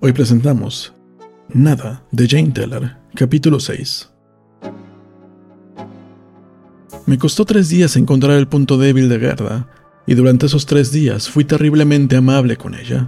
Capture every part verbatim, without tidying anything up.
Hoy presentamos Nada, de Jane Teller, capítulo seis. Me costó tres días encontrar el punto débil de Gerda, y durante esos tres días fui terriblemente amable con ella.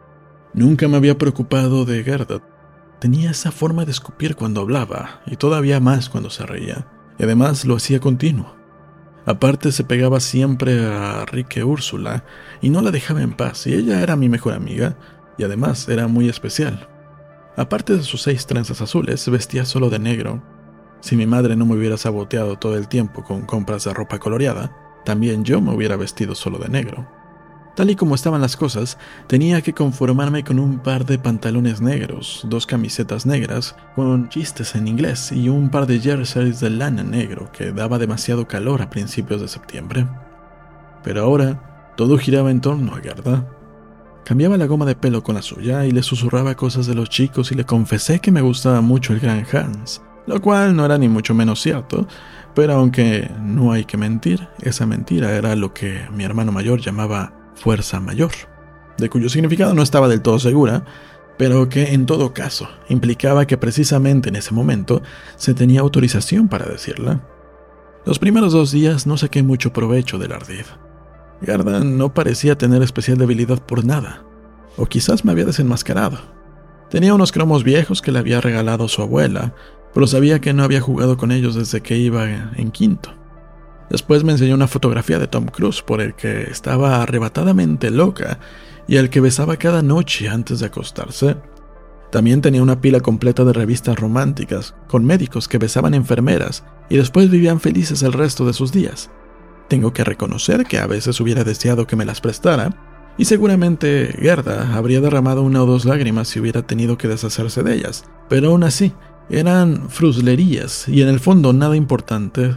Nunca me había preocupado de Gerda. Tenía esa forma de escupir cuando hablaba, y todavía más cuando se reía, y además lo hacía continuo. Aparte se pegaba siempre a Rique Úrsula, y no la dejaba en paz, y ella era mi mejor amiga, y además era muy especial. Aparte de sus seis trenzas azules, vestía solo de negro. Si mi madre no me hubiera saboteado todo el tiempo con compras de ropa coloreada, también yo me hubiera vestido solo de negro. Tal y como estaban las cosas, tenía que conformarme con un par de pantalones negros, dos camisetas negras con chistes en inglés y un par de jerseys de lana negro que daba demasiado calor a principios de septiembre. Pero ahora, todo giraba en torno a Gerda. Cambiaba la goma de pelo con la suya y le susurraba cosas de los chicos y le confesé que me gustaba mucho el gran Hans, lo cual no era ni mucho menos cierto, pero aunque no hay que mentir, esa mentira era lo que mi hermano mayor llamaba fuerza mayor, de cuyo significado no estaba del todo segura, pero que en todo caso implicaba que precisamente en ese momento se tenía autorización para decirla. Los primeros dos días no saqué mucho provecho del ardid. Gerda no parecía tener especial debilidad por nada, o quizás me había desenmascarado. Tenía unos cromos viejos que le había regalado su abuela, pero sabía que no había jugado con ellos desde que iba en quinto. Después me enseñó una fotografía de Tom Cruise por el que estaba arrebatadamente loca y al que besaba cada noche antes de acostarse. También tenía una pila completa de revistas románticas con médicos que besaban enfermeras y después vivían felices el resto de sus días. Tengo que reconocer que a veces hubiera deseado que me las prestara, y seguramente Gerda habría derramado una o dos lágrimas si hubiera tenido que deshacerse de ellas, pero aún así, eran fruslerías y en el fondo nada importante.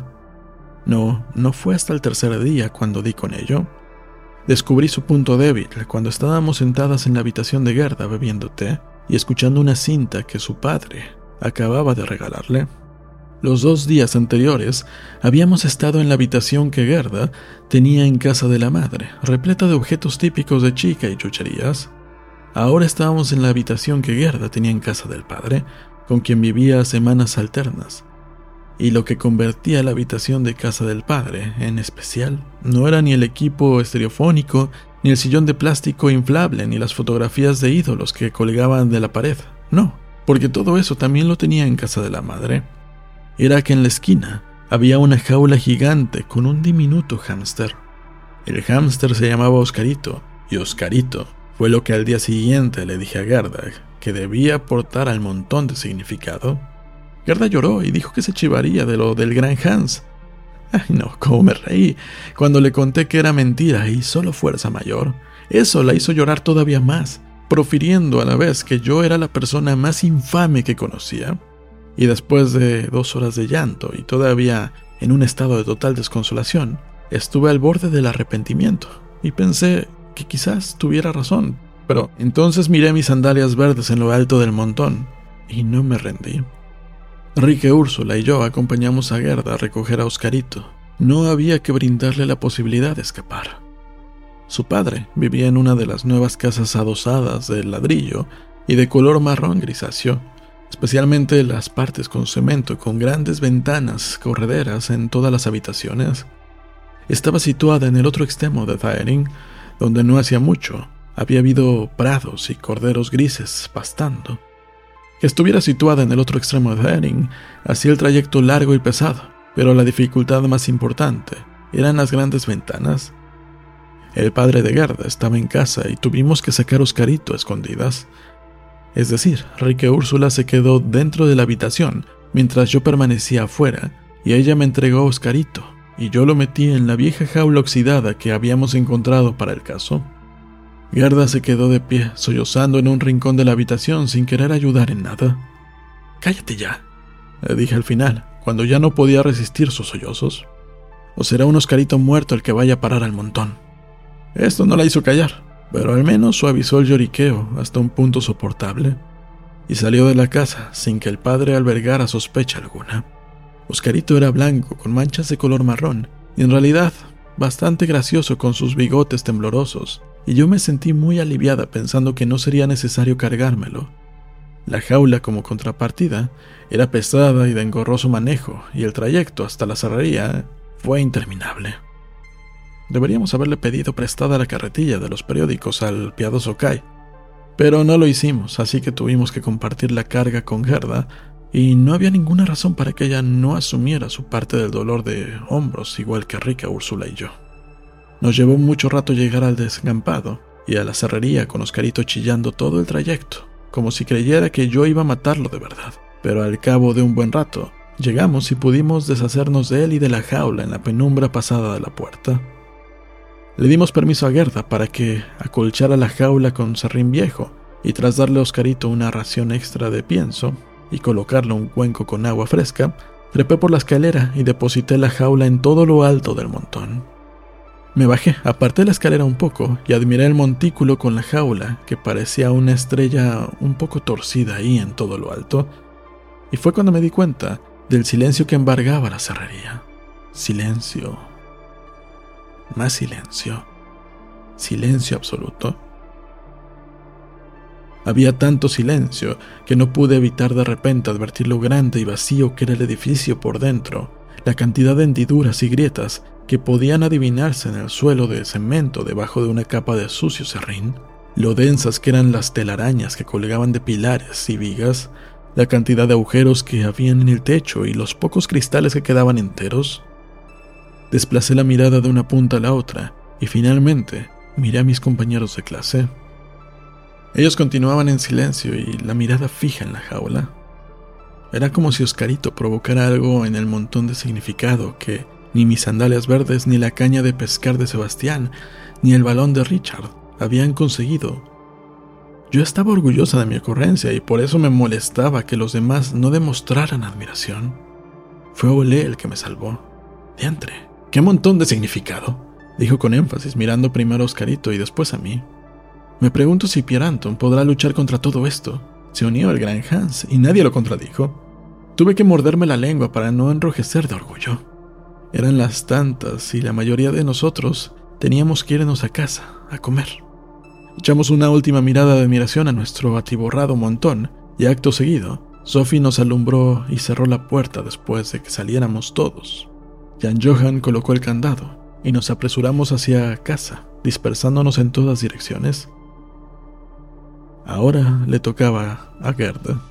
No, no fue hasta el tercer día cuando di con ello. Descubrí su punto débil cuando estábamos sentadas en la habitación de Gerda bebiendo té y escuchando una cinta que su padre acababa de regalarle. Los dos días anteriores habíamos estado en la habitación que Gerda tenía en casa de la madre, repleta de objetos típicos de chica y chucherías. Ahora estábamos en la habitación que Gerda tenía en casa del padre, con quien vivía semanas alternas. Y lo que convertía la habitación de casa del padre, en especial, no era ni el equipo estereofónico, ni el sillón de plástico inflable, ni las fotografías de ídolos que colgaban de la pared. No, porque todo eso también lo tenía en casa de la madre. Era que en la esquina había una jaula gigante con un diminuto hámster. El hámster se llamaba Oscarito, y Oscarito fue lo que al día siguiente le dije a Gerda que debía aportar al montón de significado. Gerda lloró y dijo que se chivaría de lo del gran Hans. Ay no, cómo me reí cuando le conté que era mentira y solo fuerza mayor. Eso la hizo llorar todavía más, profiriendo a la vez que yo era la persona más infame que conocía. Y después de dos horas de llanto y todavía en un estado de total desconsolación, estuve al borde del arrepentimiento y pensé que quizás tuviera razón, pero entonces miré mis sandalias verdes en lo alto del montón y no me rendí. Rique Úrsula y yo acompañamos a Gerda a recoger a Oscarito. No había que brindarle la posibilidad de escapar. Su padre vivía en una de las nuevas casas adosadas de ladrillo y de color marrón grisáceo, especialmente las partes con cemento con grandes ventanas correderas en todas las habitaciones. Estaba situada en el otro extremo de Daering, donde no hacía mucho había habido prados y corderos grises pastando. Que estuviera situada en el otro extremo de Daering hacía el trayecto largo y pesado, pero la dificultad más importante eran las grandes ventanas. El padre de Gerda estaba en casa y tuvimos que sacar a Oscarito a escondidas. Es decir, Rique Úrsula se quedó dentro de la habitación mientras yo permanecía afuera y ella me entregó a Oscarito y yo lo metí en la vieja jaula oxidada que habíamos encontrado para el caso. Gerda se quedó de pie, sollozando en un rincón de la habitación sin querer ayudar en nada. «Cállate ya», le dije al final, cuando ya no podía resistir sus sollozos. «O será un Oscarito muerto el que vaya a parar al montón». Esto no la hizo callar, pero al menos suavizó el lloriqueo hasta un punto soportable, y salió de la casa sin que el padre albergara sospecha alguna. Oscarito era blanco, con manchas de color marrón, y en realidad bastante gracioso con sus bigotes temblorosos y yo me sentí muy aliviada pensando que no sería necesario cargármelo. La jaula, como contrapartida, era pesada y de engorroso manejo, y el trayecto hasta la serrería fue interminable. Deberíamos haberle pedido prestada la carretilla de los periódicos al piadoso Kai, pero no lo hicimos, así que tuvimos que compartir la carga con Gerda, y no había ninguna razón para que ella no asumiera su parte del dolor de hombros igual que Rika, Úrsula y yo. Nos llevó mucho rato llegar al descampado y a la serrería con Oscarito chillando todo el trayecto, como si creyera que yo iba a matarlo de verdad. Pero al cabo de un buen rato, llegamos y pudimos deshacernos de él y de la jaula en la penumbra pasada de la puerta. Le dimos permiso a Gerda para que acolchara la jaula con serrín viejo, y tras darle a Oscarito una ración extra de pienso y colocarle un cuenco con agua fresca, trepé por la escalera y deposité la jaula en todo lo alto del montón. Me bajé, aparté la escalera un poco y admiré el montículo con la jaula, que parecía una estrella un poco torcida ahí en todo lo alto, y fue cuando me di cuenta del silencio que embargaba la serrería. Silencio. Más silencio. Silencio absoluto. Había tanto silencio que no pude evitar de repente advertir lo grande y vacío que era el edificio por dentro, la cantidad de hendiduras y grietas que podían adivinarse en el suelo de cemento debajo de una capa de sucio serrín, lo densas que eran las telarañas que colgaban de pilares y vigas, la cantidad de agujeros que habían en el techo y los pocos cristales que quedaban enteros. Desplacé la mirada de una punta a la otra y finalmente miré a mis compañeros de clase. Ellos continuaban en silencio y la mirada fija en la jaula. Era como si Oscarito provocara algo en el montón de significado que ni mis sandalias verdes, ni la caña de pescar de Sebastián, ni el balón de Richard habían conseguido. Yo estaba orgullosa de mi ocurrencia y por eso me molestaba que los demás no demostraran admiración. Fue Olé el que me salvó. Diantre, ¡qué montón de significado!, dijo con énfasis, mirando primero a Oscarito y después a mí. Me pregunto si Pierre Anton podrá luchar contra todo esto. Se unió el gran Hans y nadie lo contradijo. Tuve que morderme la lengua para no enrojecer de orgullo. Eran las tantas y la mayoría de nosotros teníamos que irnos a casa a comer. Echamos una última mirada de admiración a nuestro atiborrado montón y acto seguido, Sophie nos alumbró y cerró la puerta después de que saliéramos todos. Jan Johan colocó el candado y nos apresuramos hacia casa, dispersándonos en todas direcciones. Ahora le tocaba a Gerda.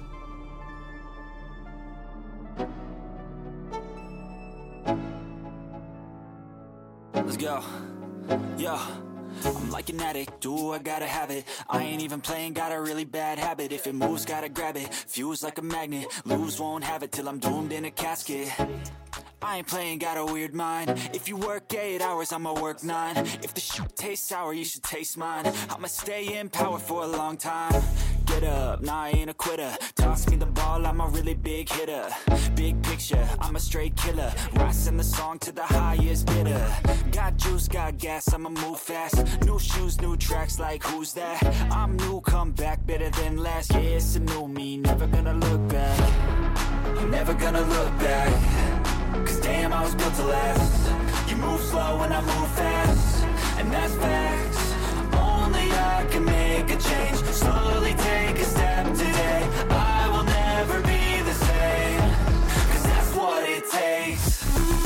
Let's go. Yo, I'm like an addict, do I gotta have it. I ain't even playing, got a really bad habit. If it moves, gotta grab it, fuse like a magnet. Lose, won't have it till I'm doomed in a casket. I ain't playing, got a weird mind. If you work eight hours, I'ma work nine. If the shit tastes sour, you should taste mine. I'ma stay in power for a long time. Get up, nah, I ain't a quitter. Toss me the ball, I'm a really big hitter. Big picture, I'm a straight killer. Rising the song to the highest bidder. Got juice, got gas, I'ma move fast. New shoes, new tracks, like who's that? I'm new, come back, better than last. Yeah, it's a new me, never gonna look back. Never gonna look back. Cause damn, I was built to last. You move slow and I move fast, and that's facts. Only I can make a change. Slowly take a step today. I will never be the same. Cause that's what it takes.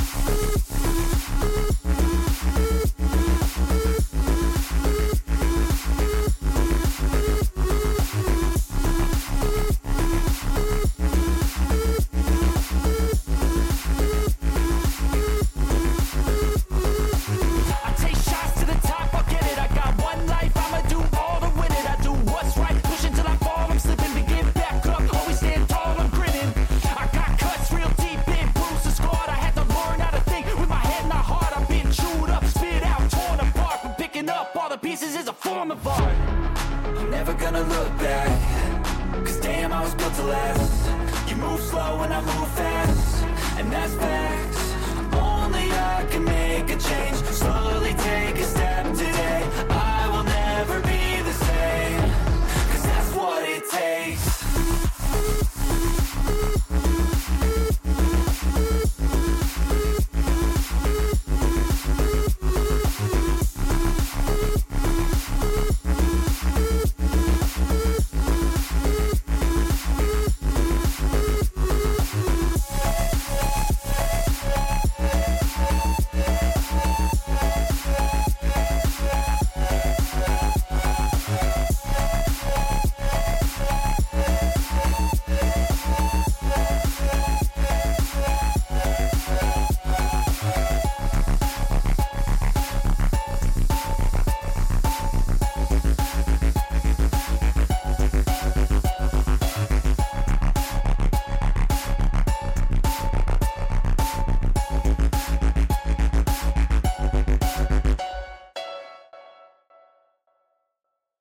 Pieces is a form of art. I'm never gonna look back. Cause damn, I was built to last. You move slow and I move fast, and that's facts. Only I can make a change. Slowly take a step